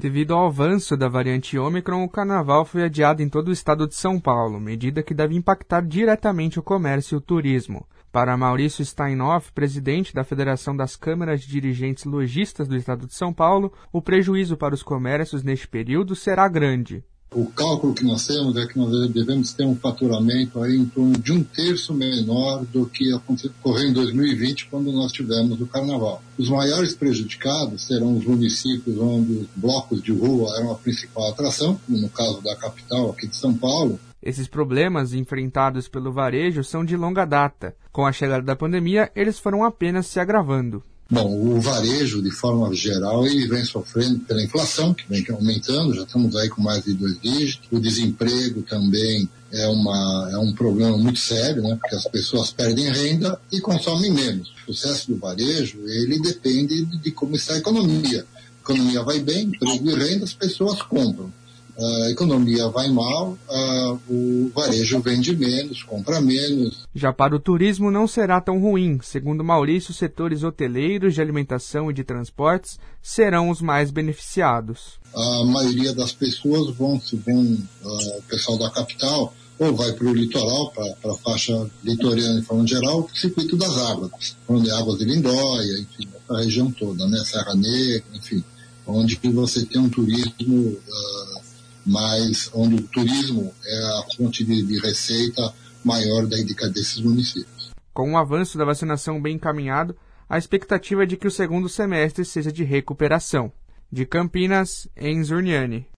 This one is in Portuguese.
Devido ao avanço da variante Ômicron, o carnaval foi adiado em todo o estado de São Paulo, medida que deve impactar diretamente o comércio e o turismo. Para Maurício Steinoff, presidente da Federação das Câmaras de Dirigentes Lojistas do estado de São Paulo, o prejuízo para os comércios neste período será grande. O cálculo que nós temos é que nós devemos ter um faturamento aí em torno de 1/3 menor do que ocorreu em 2020, quando nós tivemos o carnaval. Os maiores prejudicados serão os municípios onde os blocos de rua eram a principal atração, no caso da capital aqui de São Paulo. Esses problemas enfrentados pelo varejo são de longa data. Com a chegada da pandemia, eles foram apenas se agravando. Bom, o varejo, de forma geral, ele vem sofrendo pela inflação, que vem aumentando, já estamos aí com mais de 2 dígitos. O desemprego também é um problema muito sério, né? Porque as pessoas perdem renda e consomem menos. O sucesso do varejo, ele depende de como está a economia. A economia vai bem, emprego e renda, as pessoas compram. A economia vai mal, o varejo vende menos, compra menos. Já para o turismo não será tão ruim. Segundo Maurício, os setores hoteleiros, de alimentação e de transportes serão os mais beneficiados. A maioria das pessoas o pessoal da capital, ou vai para o litoral, para a faixa litorânea de forma geral, o circuito das águas, onde águas de Lindóia, enfim, a região toda, né, Serra Negra, enfim, onde você tem um turismo mas onde o turismo é a fonte de receita maior desses municípios. Com o avanço da vacinação bem encaminhado, a expectativa é de que o segundo semestre seja de recuperação. De Campinas, Enzo Urniani.